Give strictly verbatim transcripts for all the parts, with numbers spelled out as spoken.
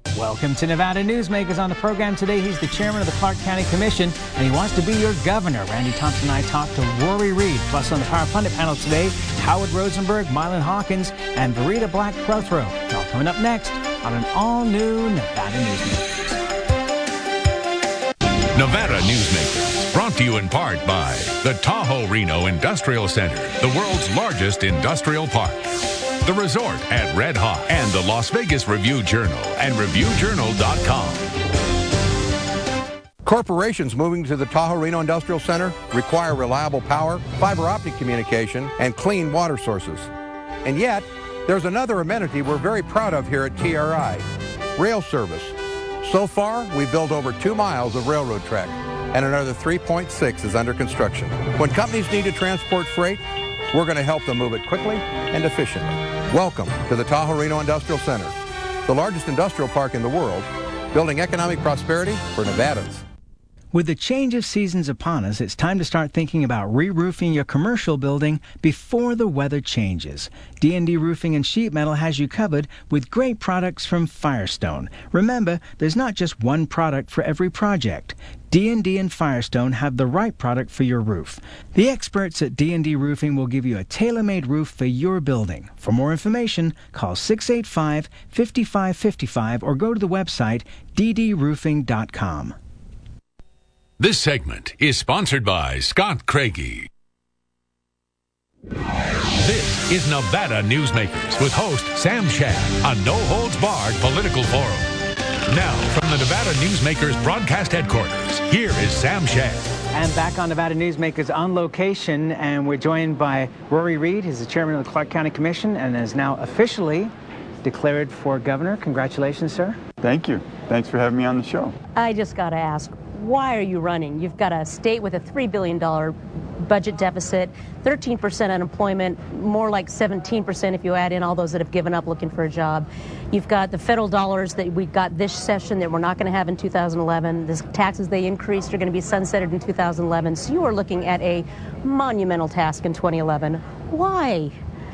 Welcome to Nevada Newsmakers. On the program today, he's the chairman of the Clark County Commission, and he wants to be your governor. Randy Thompson and I talked to Rory Reed. Plus, on the Power Pundit panel today, Howard Rosenberg, Mylan Hawkins, and Verita Black Prothro. All coming up next on an all-new Nevada Newsmakers. Nevada Newsmakers, brought to you in part by the Tahoe Reno Industrial Center, the world's largest industrial park. The Resort at Red Hawk, and the Las Vegas Review-Journal and Review Journal dot com. Corporations moving to the Tahoe Reno Industrial Center require reliable power, fiber optic communication, and clean water sources. And yet, there's another amenity we're very proud of here at T R I, rail service. So far, we've built over two miles of railroad track, and another three point six is under construction. When companies need to transport freight, we're going to help them move it quickly and efficiently. Welcome to the Tahoe Reno Industrial Center, the largest industrial park in the world, building economic prosperity for Nevadans. With the change of seasons upon us, it's time to start thinking about re-roofing your commercial building before the weather changes. D and D Roofing and Sheet Metal has you covered with great products from Firestone. Remember, there's not just one product for every project. D and D and Firestone have the right product for your roof. The experts at D and D Roofing will give you a tailor-made roof for your building. For more information, call six eight five, five five five five or go to the website d d roofing dot com. This segment is sponsored by Scott Craigie. This is Nevada Newsmakers with host Sam Shad, a no-holds-barred political forum. Now, from the Nevada Newsmakers broadcast headquarters, here is Sam Shad. And back on Nevada Newsmakers on location, and we're joined by Rory Reed. He's the chairman of the Clark County Commission and is now officially declared for governor. Congratulations, sir. Thank you. Thanks for having me on the show. I just got to ask, why are you running? You've got a state with a three billion dollars budget deficit, thirteen percent unemployment, more like seventeen percent if you add in all those that have given up looking for a job. You've got the federal dollars that we got this session that we're not going to have in two thousand eleven. The taxes they increased are going to be sunsetted in two thousand eleven. So you are looking at a monumental task in twenty eleven. Why?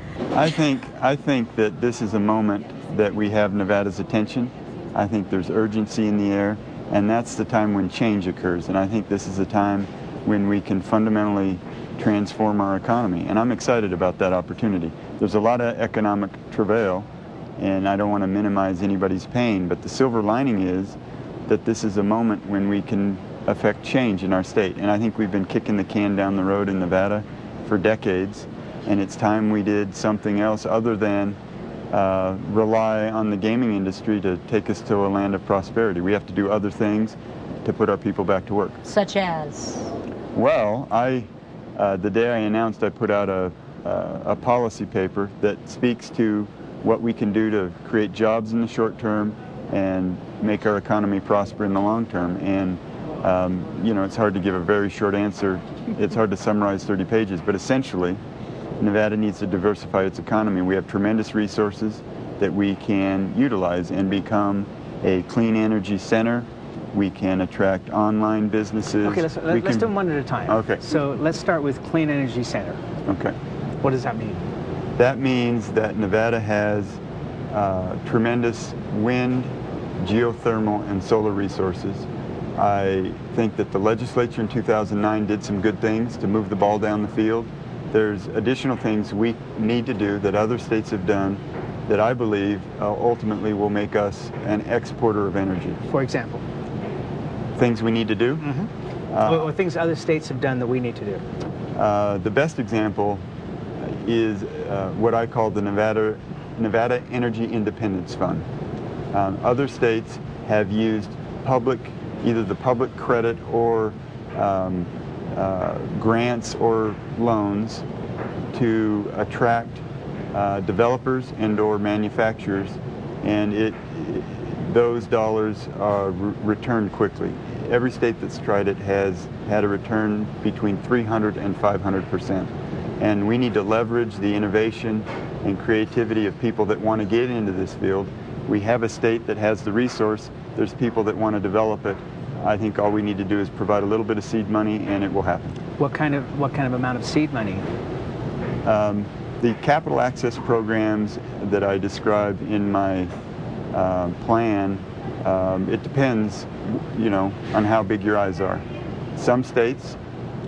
I think, I think that this is a moment that we have Nevada's attention. I think there's urgency in the air. And that's the time when change occurs. And I think this is a time when we can fundamentally transform our economy. And I'm excited about that opportunity. There's a lot of economic travail, and I don't want to minimize anybody's pain, but the silver lining is that this is a moment when we can affect change in our state. And I think we've been kicking the can down the road in Nevada for decades, and it's time we did something else other than Uh, rely on the gaming industry to take us to a land of prosperity. We have to do other things to put our people back to work. Such as? Well, I, uh, the day I announced, I put out a, uh, a policy paper that speaks to what we can do to create jobs in the short term and make our economy prosper in the long term. And, um, you know, it's hard to give a very short answer. It's hard to summarize thirty pages, but essentially, Nevada needs to diversify its economy. We have tremendous resources that we can utilize and become a clean energy center. We can attract online businesses. Okay, let's, we let's can, do them one at a time. Okay. So let's start with Clean Energy Center. Okay. What does that mean? That means that Nevada has uh, tremendous wind, geothermal, and solar resources. I think that the legislature in two thousand nine did some good things to move the ball down the field. There's additional things we need to do that other states have done that I believe uh, ultimately will make us an exporter of energy. For example? Things we need to do? Mm-hmm. uh, or, or things other states have done that we need to do? Uh, the best example is uh, what I call the Nevada, Nevada Energy Independence Fund. Um, other states have used public, either the public credit or um, Uh, grants or loans to attract uh, developers and or manufacturers, and it, it those dollars are re returned quickly. Every state that's tried it has had a return between three hundred and five hundred percent, and we need to leverage the innovation and creativity of people that want to get into this field. We have a state that has the resource. There's people that want to develop it. I think all we need to do is provide a little bit of seed money, and it will happen. What kind of what kind of amount of seed money? Um, the capital access programs that I described in my uh, plan Um, it depends, you know, on how big your eyes are. Some states,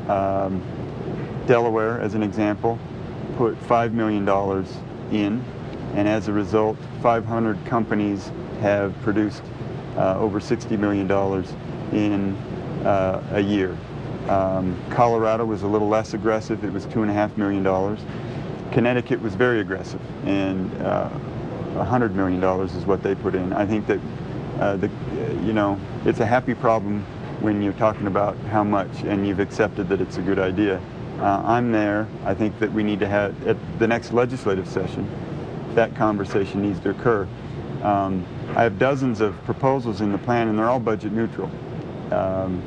um, Delaware as an example, put five million dollars in, and as a result, five hundred companies have produced uh, over sixty million dollars in uh, a year. Um, Colorado was a little less aggressive. It was two and a half million dollars. Connecticut was very aggressive, and uh, one hundred million dollars is what they put in. I think that, uh, the, you know, it's a happy problem when you're talking about how much and you've accepted that it's a good idea. Uh, I'm there. I think that we need to have, at the next legislative session, that conversation needs to occur. Um, I have dozens of proposals in the plan, and they're all budget neutral. Um,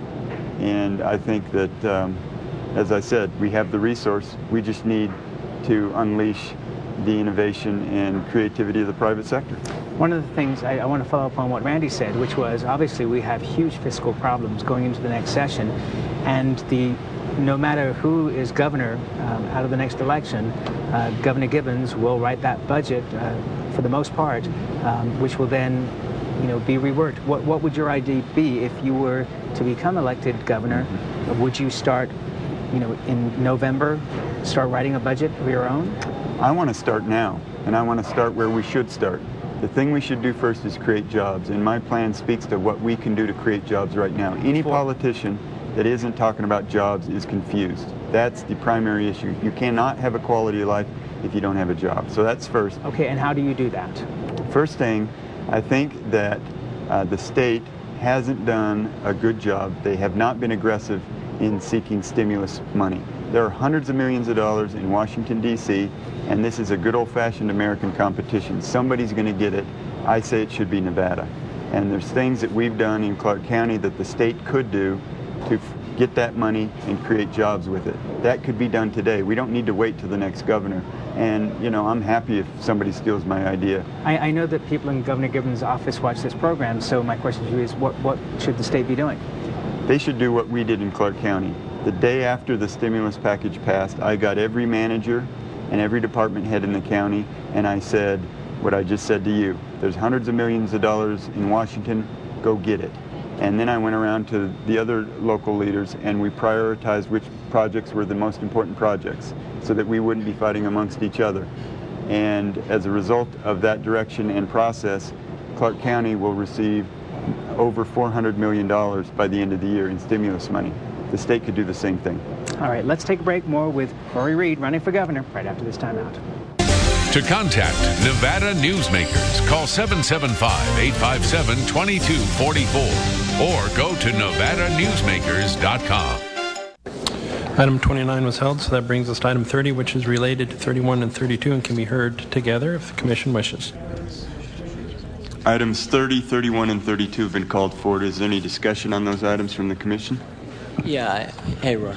and I think that, um, as I said, we have the resource. We just need to unleash the innovation and creativity of the private sector. One of the things I, I want to follow up on what Randy said, which was obviously we have huge fiscal problems going into the next session, and the no matter who is governor um, out of the next election, uh, Governor Gibbons will write that budget uh, for the most part, um, which will then, you know, be reworked. What what would your idea be if you were to become elected governor? Mm-hmm. Would you start, you know, in November, start writing a budget of your own? I want to start now, and I want to start where we should start. The thing we should do first is create jobs, and my plan speaks to what we can do to create jobs right now. Any politician that isn't talking about jobs is confused. That's the primary issue. You cannot have a quality of life if you don't have a job. So that's first. Okay, and how do you do that? First thing, I think that uh, the state hasn't done a good job. They have not been aggressive in seeking stimulus money. There are hundreds of millions of dollars in Washington, D C, and this is a good old-fashioned American competition. Somebody's going to get it. I say it should be Nevada. And there's things that we've done in Clark County that the state could do to get that money and create jobs with it. That could be done today. We don't need to wait till the next governor. And, you know, I'm happy if somebody steals my idea. I, I know that people in Governor Gibbons' office watch this program, so my question to you is, what, what should the state be doing? They should do what we did in Clark County. The day after the stimulus package passed, I got every manager and every department head in the county, and I said what I just said to you. There's hundreds of millions of dollars in Washington. Go get it. And then I went around to the other local leaders, and we prioritized which projects were the most important projects so that we wouldn't be fighting amongst each other. And as a result of that direction and process, Clark County will receive over four hundred million dollars by the end of the year in stimulus money. The state could do the same thing. All right, let's take a break. More with Rory Reid running for governor right after this timeout. To contact Nevada Newsmakers, call seven seven five, eight five seven, two two four four or go to nevada newsmakers dot com. Item twenty-nine was held, so that brings us to item thirty, which is related to thirty-one and thirty-two and can be heard together if the commission wishes. Items thirty, thirty-one, and thirty-two have been called forward. Is there any discussion on those items from the commission? Yeah. Hey, Roy.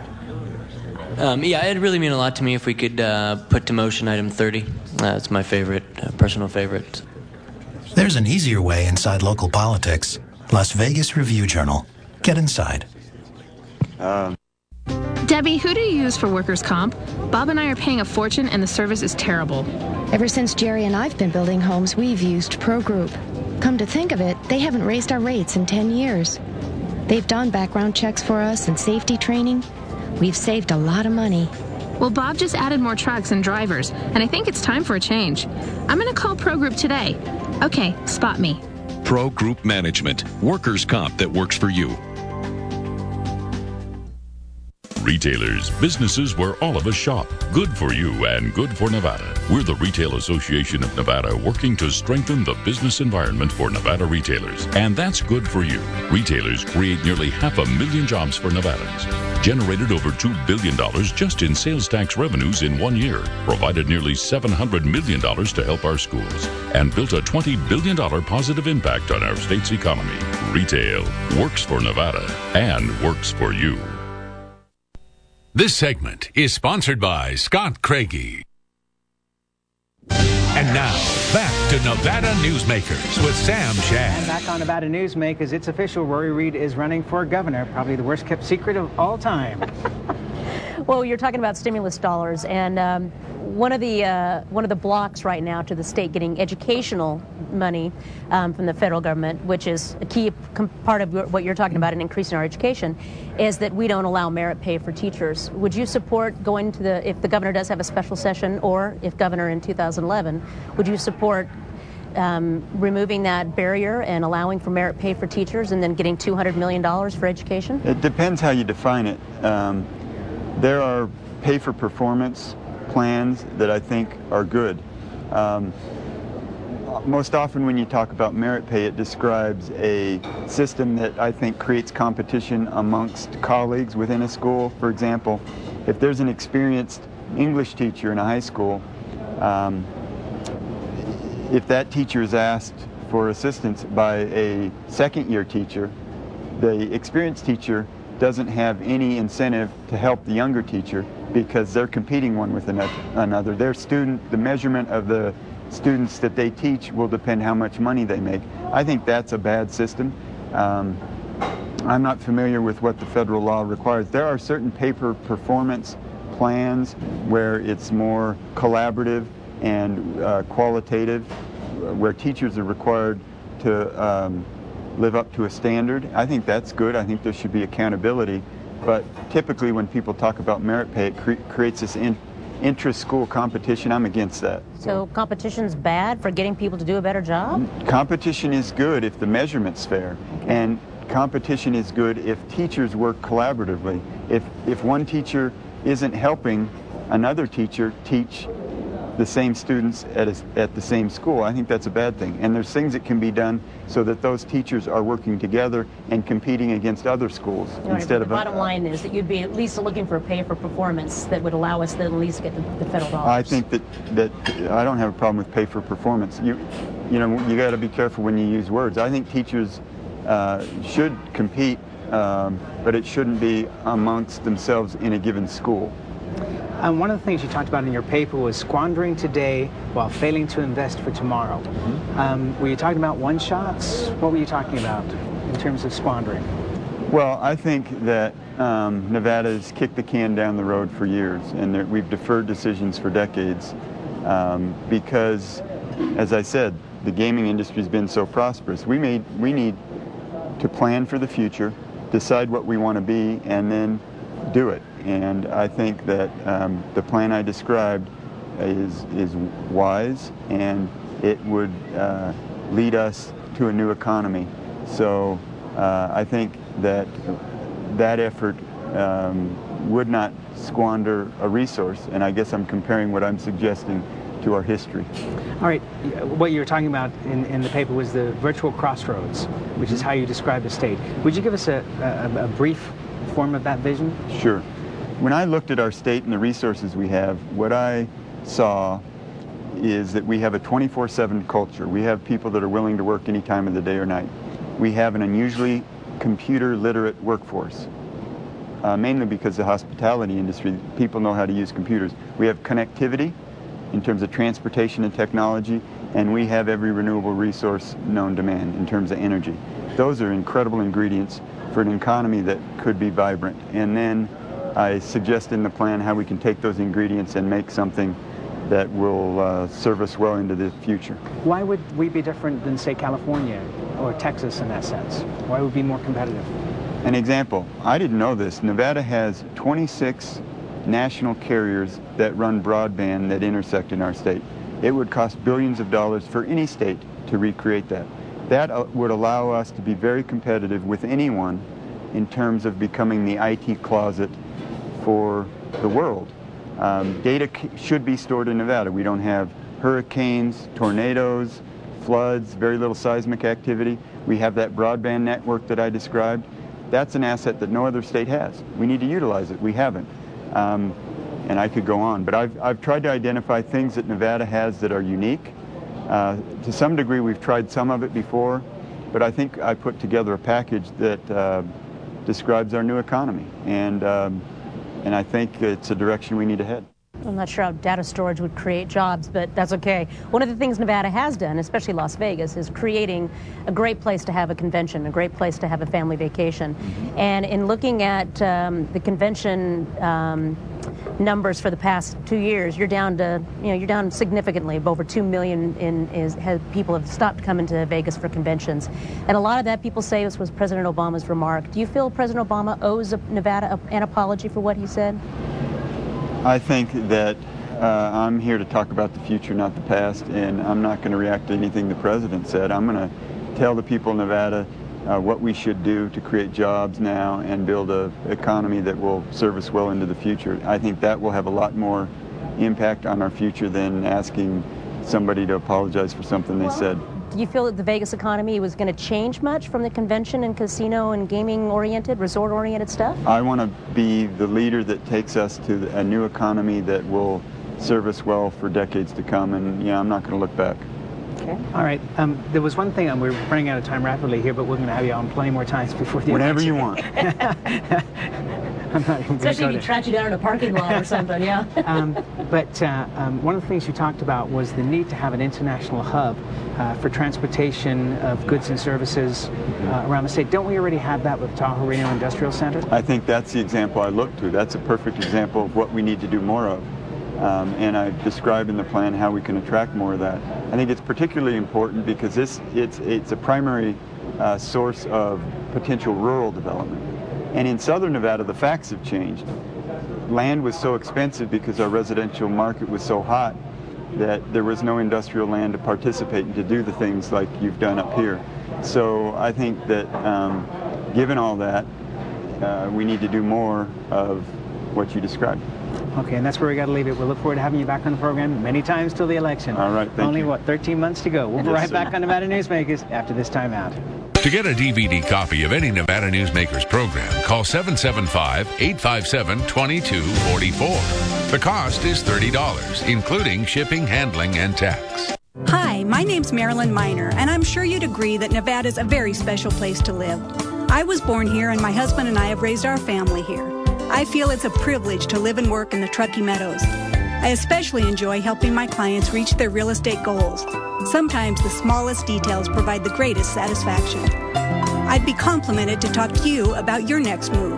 Um, yeah, it'd really mean a lot to me if we could uh, put to motion item thirty. Uh, it's my favorite, uh, personal favorite. There's an easier way inside local politics. Las Vegas Review-Journal. Get inside. Um. Debbie, who do you use for workers' comp? Bob and I are paying a fortune and the service is terrible. Ever since Jerry and I've been building homes, we've used Pro Group. Come to think of it, they haven't raised our rates in ten years. They've done background checks for us and safety training. We've saved a lot of money. Well, Bob just added more trucks and drivers, and I think it's time for a change. I'm going to call Pro Group today. Okay, spot me. Pro Group Management. Workers' comp that works for you. Retailers, businesses where all of us shop. Good for you and good for Nevada. We're the Retail Association of Nevada, working to strengthen the business environment for Nevada retailers. And that's good for you. Retailers create nearly half a million jobs for Nevadans, generated over two billion dollars just in sales tax revenues in one year, provided nearly seven hundred million dollars to help our schools, and built a twenty billion dollars positive impact on our state's economy. Retail works for Nevada and works for you. This segment is sponsored by Scott Craigie. And now, back to Nevada Newsmakers with Sam Shad. And back on Nevada Newsmakers, it's official. Rory Reid is running for governor, probably the worst kept secret of all time. Well, you're talking about stimulus dollars, and um, one of the uh, one of the blocks right now to the state getting educational money um, from the federal government, which is a key com- part of your, what you're talking about in increasing our education, is that we don't allow merit pay for teachers. Would you support going to the, if the governor does have a special session, or if governor in two thousand eleven, would you support um, removing that barrier and allowing for merit pay for teachers and then getting two hundred million dollars for education? It depends how you define it. Um, there are pay for performance plans that I think are good. Um, most often when you talk about merit pay, it describes a system that I think creates competition amongst colleagues within a school. For example, if there's an experienced English teacher in a high school, um, if that teacher is asked for assistance by a second year teacher, the experienced teacher doesn't have any incentive to help the younger teacher because they're competing one with another. Their student, the measurement of the students that they teach will depend how much money they make. I think that's a bad system. Um, I'm not familiar with what the federal law requires. There are certain paper performance plans where it's more collaborative and uh, qualitative, where teachers are required to um, live up to a standard. I think that's good. I think there should be accountability. But typically when people talk about merit pay, it cre- creates this in- intra-school competition. I'm against that. So competition's bad for getting people to do a better job? Competition is good if the measurement's fair. And competition is good if teachers work collaboratively. If, if one teacher isn't helping another teacher teach the same students at, a, at the same school, I think that's a bad thing. And there's things that can be done so that those teachers are working together and competing against other schools Right, instead the of... The bottom line is that you'd be at least looking for a pay for performance that would allow us to at least get the, the federal dollars. I think that, that I don't have a problem with pay for performance. You, you know, you got to be careful when you use words. I think teachers uh, should compete, um, but it shouldn't be amongst themselves in a given school. And one of the things you talked about in your paper was squandering today while failing to invest for tomorrow. Mm-hmm. Um, were you talking about one-shots? What were you talking about in terms of squandering? Well, I think that um, Nevada's kicked the can down the road for years, and that we've deferred decisions for decades um, because, as I said, the gaming industry's been so prosperous. We made, we need to plan for the future, decide what we want to be, and then do it. And I think that um, the plan I described is is wise, and it would uh, lead us to a new economy. So uh, I think that that effort um, would not squander a resource, and I guess I'm comparing what I'm suggesting to our history. All right, what you were talking about in, in the paper was the virtual crossroads, which is how you describe the state. Would you give us a, a, a brief form of that vision? Sure. When I looked at our state and the resources we have, what I saw is that we have a twenty-four seven culture. We have people that are willing to work any time of the day or night. We have an unusually computer literate workforce, uh, mainly because the hospitality industry, people know how to use computers. We have connectivity in terms of transportation and technology, and we have every renewable resource known to man in terms of energy. Those are incredible ingredients for an economy that could be vibrant. And then I suggest in the plan how we can take those ingredients and make something that will uh, serve us well into the future. Why would we be different than, say, California or Texas in that sense? Why would we be more competitive? An example, I didn't know this. Nevada has twenty-six national carriers that run broadband that intersect in our state. It would cost billions of dollars for any state to recreate that. That uh, would allow us to be very competitive with anyone in terms of becoming the I T closet for the world. Um, data c- should be stored in Nevada. We don't have hurricanes, tornadoes, floods, very little seismic activity. We have that broadband network that I described. That's an asset that no other state has. We need to utilize it. We haven't. Um, and I could go on. But I've, I've tried to identify things that Nevada has that are unique. Uh, to some degree, we've tried some of it before, but I think I put together a package that uh, describes our new economy. And um, And I think it's a direction we need to head. I'm not sure how data storage would create jobs, but that's okay. One of the things Nevada has done, especially Las Vegas, is creating a great place to have a convention, a great place to have a family vacation. Mm-hmm. And in looking at um, the convention um, numbers for the past two years, you're down to, you know, you're down significantly. Over two million in is has, people have stopped coming to Vegas for conventions, and a lot of that people say was, was President Obama's remark. Do you feel President Obama owes Nevada an apology for what he said? I think that uh, I'm here to talk about the future, not the past, and I'm not going to react to anything the president said. I'm going to tell the people of Nevada uh, what we should do to create jobs now and build an economy that will serve us well into the future. I think that will have a lot more impact on our future than asking somebody to apologize for something they said. Do you feel that the Vegas economy was going to change much from the convention and casino and gaming-oriented, resort-oriented stuff? I want to be the leader that takes us to a new economy that will serve us well for decades to come, and yeah, I'm not going to look back. Okay. All right. Um, there was one thing, and we're running out of time rapidly here, but we're going to have you on plenty more times before the Whenever election. you want. I'm not even Especially if you track you down in a parking lot or something, yeah. um, but uh, um, one of the things you talked about was the need to have an international hub uh, for transportation of goods and services uh, around the state. Don't we already have that with Tahoe Reno Industrial Center? I think that's the example I look to. That's a perfect example of what we need to do more of. Um, and I describe in the plan how we can attract more of that. I think it's particularly important because this it's it's a primary uh, source of potential rural development. And in southern Nevada, the facts have changed. Land was so expensive because our residential market was so hot that there was no industrial land to participate and to do the things like you've done up here. So I think that um, given all that, uh, we need to do more of what you described. Okay, and that's where we got to leave it. We'll look forward to having you back on the program many times till the election. All right, thank Only, you. what, thirteen months to go. We'll be Yes, right sir. back on Nevada Newsmakers after this time out. To get a D V D copy of any Nevada Newsmakers program, call seven seven five, eight five seven, two two four four. The cost is thirty dollars, including shipping, handling, and tax. Hi, my name's Marilyn Miner, and I'm sure you'd agree that Nevada's a very special place to live. I was born here, and my husband and I have raised our family here. I feel it's a privilege to live and work in the Truckee Meadows. I especially enjoy helping my clients reach their real estate goals. Sometimes the smallest details provide the greatest satisfaction. I'd be complimented to talk to you about your next move.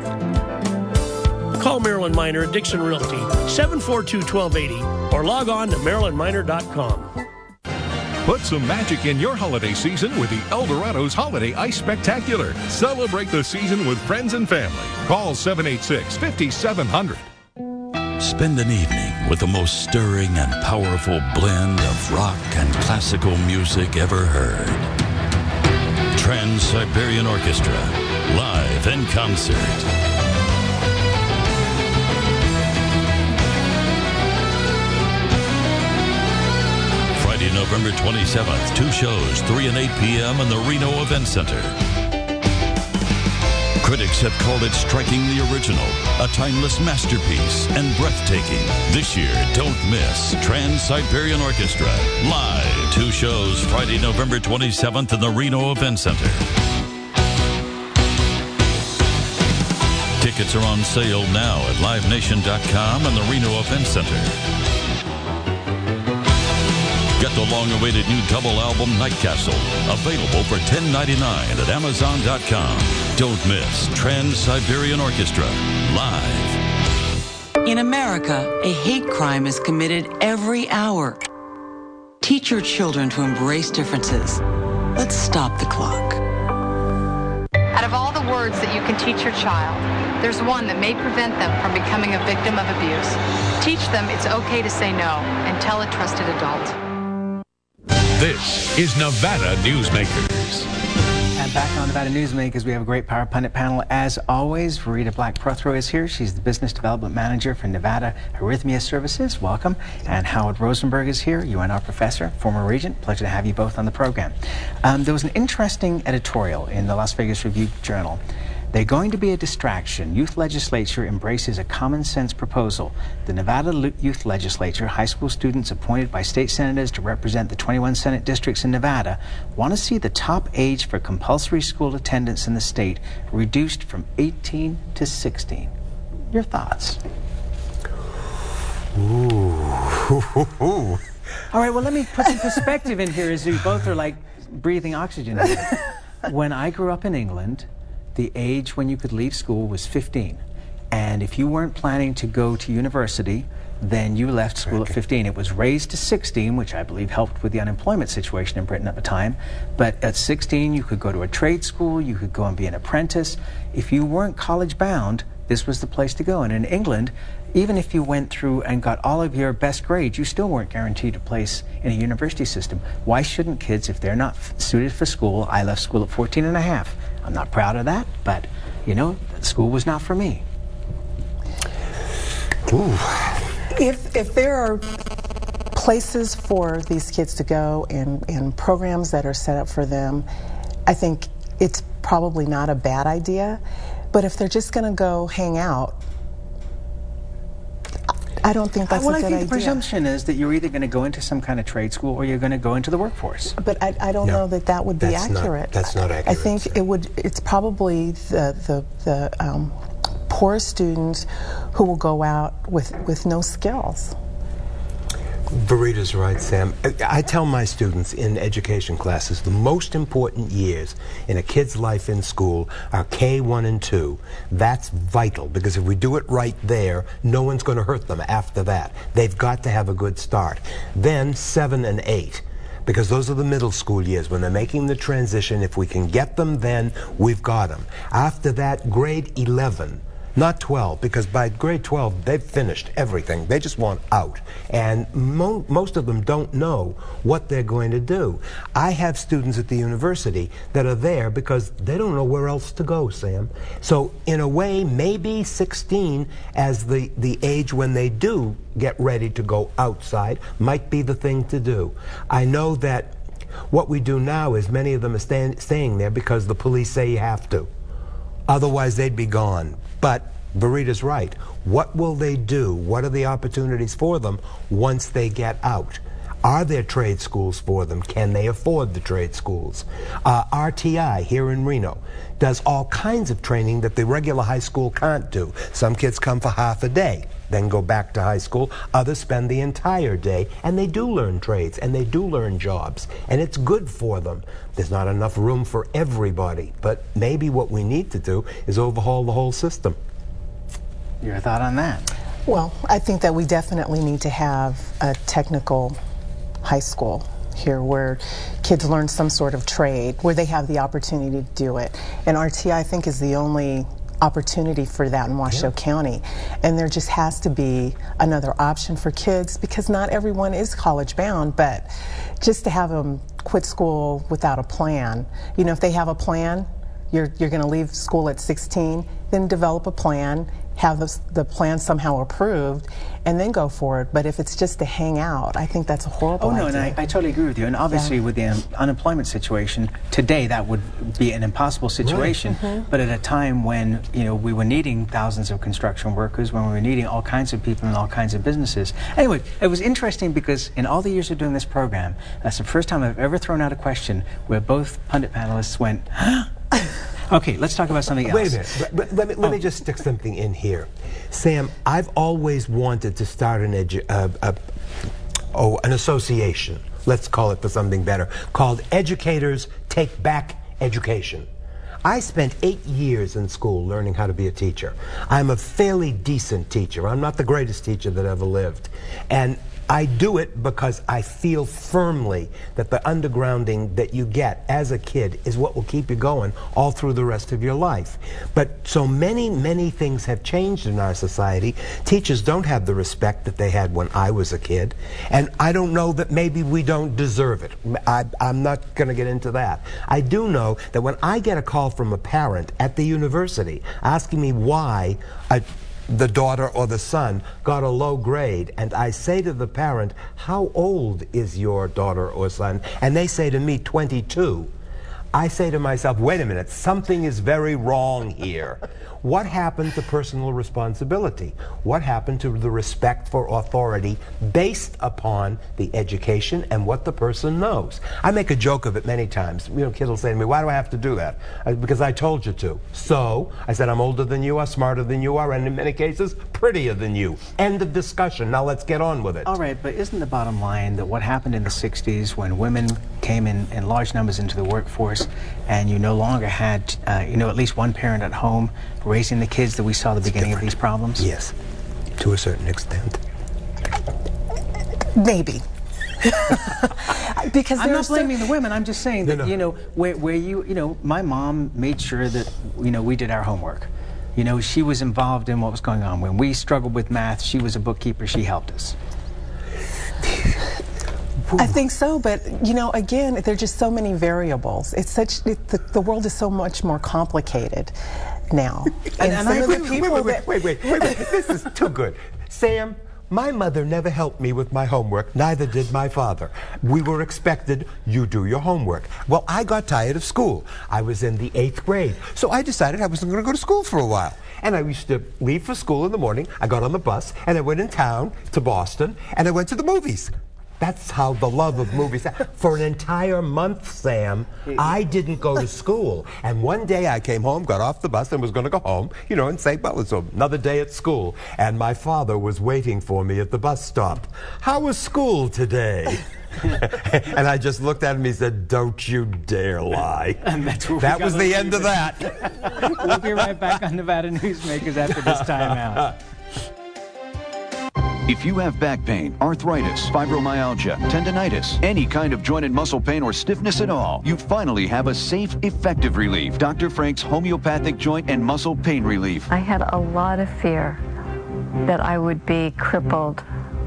Call Marilyn Miner at Dixon Realty, seven four two, one two eight zero, or log on to marilyn miner dot com. Put some magic in your holiday season with the Eldorado's Holiday Ice Spectacular. Celebrate the season with friends and family. Call seven eight six, five seven zero zero. Spend an evening with the most stirring and powerful blend of rock and classical music ever heard. Trans-Siberian Orchestra, live in concert. Friday, November twenty-seventh, two shows, three and eight p.m. in the Reno Event Center. Critics have called it strikingly original, a timeless masterpiece, and breathtaking. This year, don't miss Trans-Siberian Orchestra, live. Two shows, Friday, November twenty-seventh in the Reno Event Center. Tickets are on sale now at live nation dot com and the Reno Event Center. Get the long-awaited new double album, Night Castle, available for ten ninety-nine at amazon dot com. Don't miss Trans-Siberian Orchestra, live. In America, a hate crime is committed every hour. Teach your children to embrace differences. Let's stop the clock. Out of all the words that you can teach your child, there's one that may prevent them from becoming a victim of abuse. Teach them it's okay to say no and tell a trusted adult. This is Nevada Newsmakers. And back on Nevada Newsmakers, we have a great Power Pundit panel. As always, Rita Black-Prothro is here. She's the Business Development Manager for Nevada Arrhythmia Services. Welcome. And Howard Rosenberg is here, U N R professor, former regent. Pleasure to have you both on the program. Um, there was an interesting editorial in the Las Vegas Review-Journal. They're going to be a distraction. Youth legislature embraces a common sense proposal. The Nevada Youth Legislature, high school students appointed by state senators to represent the twenty-one Senate districts in Nevada, want to see the top age for compulsory school attendance in the state reduced from eighteen to sixteen. Your thoughts? Ooh. All right, well, let me put some perspective in here as you both are like breathing oxygen. When I grew up in England, the age when you could leave school was fifteen. And if you weren't planning to go to university, then you left school okay. at fifteen. It was raised to sixteen, which I believe helped with the unemployment situation in Britain at the time. But at sixteen, you could go to a trade school, you could go and be an apprentice. If you weren't college bound, this was the place to go. And in England, even if you went through and got all of your best grades, you still weren't guaranteed a place in a university system. Why shouldn't kids, if they're not f- suited for school? I left school at fourteen and a half. I'm not proud of that, but, you know, school was not for me. Ooh. If if there are places for these kids to go and, and programs that are set up for them, I think it's probably not a bad idea. But if they're just going to go hang out, I don't think that's well, a good idea. I think the presumption is that you're either going to go into some kind of trade school or you're going to go into the workforce. But I, I don't no, know that that would be that's accurate. Not, that's not accurate. I think it would. It's probably the the the um, poor students who will go out with with no skills. Verita's right, Sam. I tell my students in education classes the most important years in a kid's life in school are K one and two. That's vital, because if we do it right there, no one's going to hurt them after that. They've got to have a good start. Then seven and eight, because those are the middle school years when they're making the transition. If we can get them then, we've got them. After that, grade eleven. Not twelve, because by grade twelve, they've finished everything. They just want out. And mo most of them don't know what they're going to do. I have students at the university that are there because they don't know where else to go, Sam. So in a way, maybe sixteen as the, the age when they do get ready to go outside might be the thing to do. I know that what we do now is many of them are staying, staying there because the police say you have to. Otherwise, they'd be gone. But Verita's right. What will they do? What are the opportunities for them once they get out? Are there trade schools for them? Can they afford the trade schools? Uh, R T I here in Reno does all kinds of training that the regular high school can't do. Some kids come for half a day, then go back to high school. Others spend the entire day, and they do learn trades, and they do learn jobs, and it's good for them. There's not enough room for everybody, but maybe what we need to do is overhaul the whole system. Your thought on that? Well, I think that we definitely need to have a technical high school here where kids learn some sort of trade, where they have the opportunity to do it. And R T I, I think, is the only opportunity for that in Washoe yeah. County. And there just has to be another option for kids, because not everyone is college bound, but just to have them quit school without a plan. You know, if they have a plan, you're, you're going to leave school at sixteen, then develop a plan, have the, the plan somehow approved, and then go for it. But if it's just to hang out, I think that's a horrible idea. Oh, no, idea. and I, I totally agree with you. And obviously, yeah. with the un unemployment situation, today that would be an impossible situation. Right. Mm-hmm. But at a time when, you know, we were needing thousands of construction workers, when we were needing all kinds of people in all kinds of businesses. Anyway, it was interesting because in all the years of doing this program, that's the first time I've ever thrown out a question where both pundit panelists went, okay, let's talk about something else. Wait a minute. But, but let me, let oh. me just stick something in here. Sam, I've always wanted to start an, edu uh, uh, oh, an association, let's call it for something better, called Educators Take Back Education. I spent eight years in school learning how to be a teacher. I'm a fairly decent teacher. I'm not the greatest teacher that ever lived. And I do it because I feel firmly that the undergrounding that you get as a kid is what will keep you going all through the rest of your life. But so many, many things have changed in our society. Teachers don't have the respect that they had when I was a kid. And I don't know that maybe we don't deserve it. I, I'm not going to get into that. I do know that when I get a call from a parent at the university asking me why a the daughter or the son got a low grade, and I say to the parent, how old is your daughter or son? And they say to me, twenty-two. I say to myself, wait a minute, something is very wrong here. What happened to personal responsibility? What happened to the respect for authority based upon the education and what the person knows? I make a joke of it many times. You know, kids will say to me, why do I have to do that? I, because I told you to. So, I said, I'm older than you are, smarter than you are, and in many cases, prettier than you. End of discussion. Now let's get on with it. All right, but isn't the bottom line that what happened in the sixties when women came in in large numbers into the workforce and you no longer had, uh, you know, at least one parent at home raising the kids that we saw at the beginning of these problems? Yes, to a certain extent. Maybe. Because I'm not so blaming the women. I'm just saying that, No, no. you know, where, where you, you know, my mom made sure that, you know, we did our homework. You know, she was involved in what was going on. When we struggled with math, she was a bookkeeper. She helped us. I think so, but you know, again, there are just so many variables. It's such it, the, the world is so much more complicated now. And, and and some I, of wait, the wait, people wait, wait, that wait, wait, wait, wait, this is too good. Sam, my mother never helped me with my homework, neither did my father. We were expected, you do your homework. Well, I got tired of school. I was in the eighth grade, so I decided I wasn't going to go to school for a while. And I used to leave for school in the morning, I got on the bus, and I went in town to Boston, and I went to the movies. That's how the love of movies. For an entire month, Sam, I didn't go to school. And one day I came home, got off the bus, and was going to go home, you know, and say, well, it's another day at school. And my father was waiting for me at the bus stop. How was school today? And I just looked at him and he said, don't you dare lie. And that's where we that got was to the leave end of it. that. We'll be right back on Nevada Newsmakers after this timeout. If you have back pain, arthritis, fibromyalgia, tendonitis, any kind of joint and muscle pain or stiffness at all, you finally have a safe, effective relief. Doctor Frank's Homeopathic Joint and Muscle Pain Relief. I had a lot of fear that I would be crippled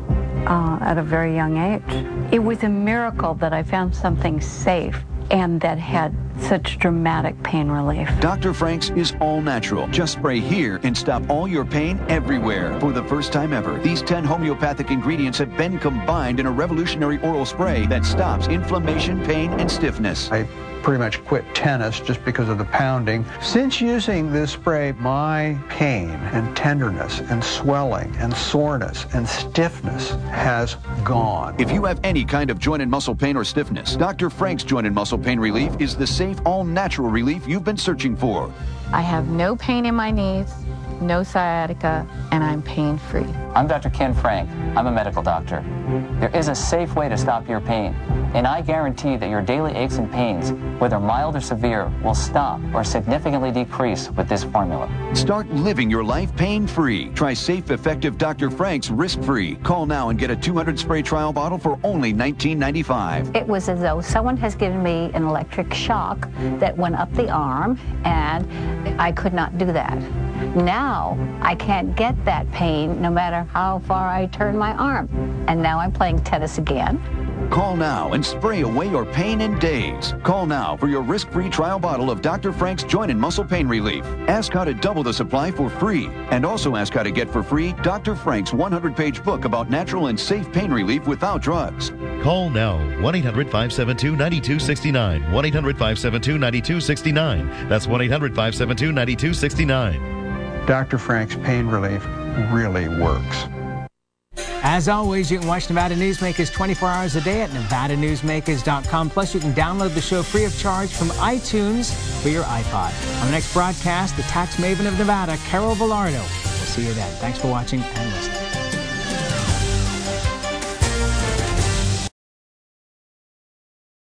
uh, at a very young age. It was a miracle that I found something safe and that had such dramatic pain relief. Doctor Frank's is all natural. Just spray here and stop all your pain everywhere. For the first time ever, these ten homeopathic ingredients have been combined in a revolutionary oral spray that stops inflammation, pain, and stiffness. I pretty much quit tennis just because of the pounding. Since using this spray, my pain and tenderness and swelling and soreness and stiffness has gone. If you have any kind of joint and muscle pain or stiffness, Doctor Frank's Joint and Muscle Pain Relief is the safe, all-natural relief you've been searching for. I have no pain in my knees, no sciatica, and I'm pain-free. I'm Doctor Ken Frank. I'm a medical doctor. There is a safe way to stop your pain, and I guarantee that your daily aches and pains, whether mild or severe, will stop or significantly decrease with this formula. Start living your life pain-free. Try safe, effective Doctor Frank's risk-free. Call now and get a two hundred spray trial bottle for only nineteen ninety-five. It was as though someone has given me an electric shock that went up the arm, and I could not do that. Now I can't get that pain no matter how far I turn my arm. And now I'm playing tennis again. Call now and spray away your pain in days. Call now for your risk-free trial bottle of Doctor Frank's Joint and Muscle Pain Relief. Ask how to double the supply for free. And also ask how to get for free Doctor Frank's one hundred page book about natural and safe pain relief without drugs. Call now, one eight hundred five seven two nine two six nine, one eight hundred five seven two nine two six nine. That's one eight hundred five seven two nine two six nine. Doctor Frank's pain relief really works. As always, you can watch Nevada Newsmakers twenty-four hours a day at nevada newsmakers dot com. Plus, you can download the show free of charge from iTunes for your iPod. On the next broadcast, the tax maven of Nevada, Carol Villardo. We'll see you then. Thanks for watching and listening.